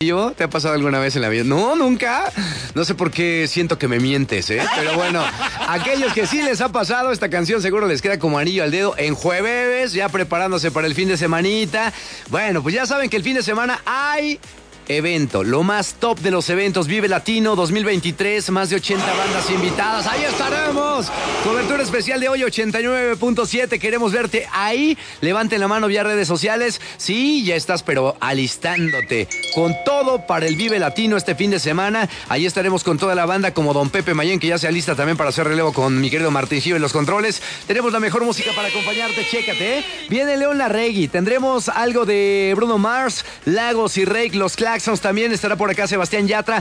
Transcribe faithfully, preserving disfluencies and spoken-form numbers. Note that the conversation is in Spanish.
serio? ¿Te ha pasado alguna vez en la vida? No, nunca. No sé por qué siento que me mientes, ¿eh? Pero bueno, aquellos que sí les ha pasado, esta canción seguro les queda como anillo al dedo en jueves, ya preparándose para el fin de semanita. Bueno, pues ya saben que el fin de semana hay evento, lo más top de los eventos, Vive Latino dos mil veintitrés, más de ochenta bandas invitadas, ahí estaremos, cobertura especial de hoy ochenta y nueve punto siete, queremos verte ahí, levanten la mano vía redes sociales, sí, ya estás pero alistándote, con todo para el Vive Latino este fin de semana, ahí estaremos con toda la banda como Don Pepe Mayén, que ya se alista también para hacer relevo con mi querido Martincillo en los controles, tenemos la mejor música para acompañarte, chécate, ¿eh? Viene León Larregui, tendremos algo de Bruno Mars, Lagos y Rake, los Claxons también, estará por acá Sebastián Yatra,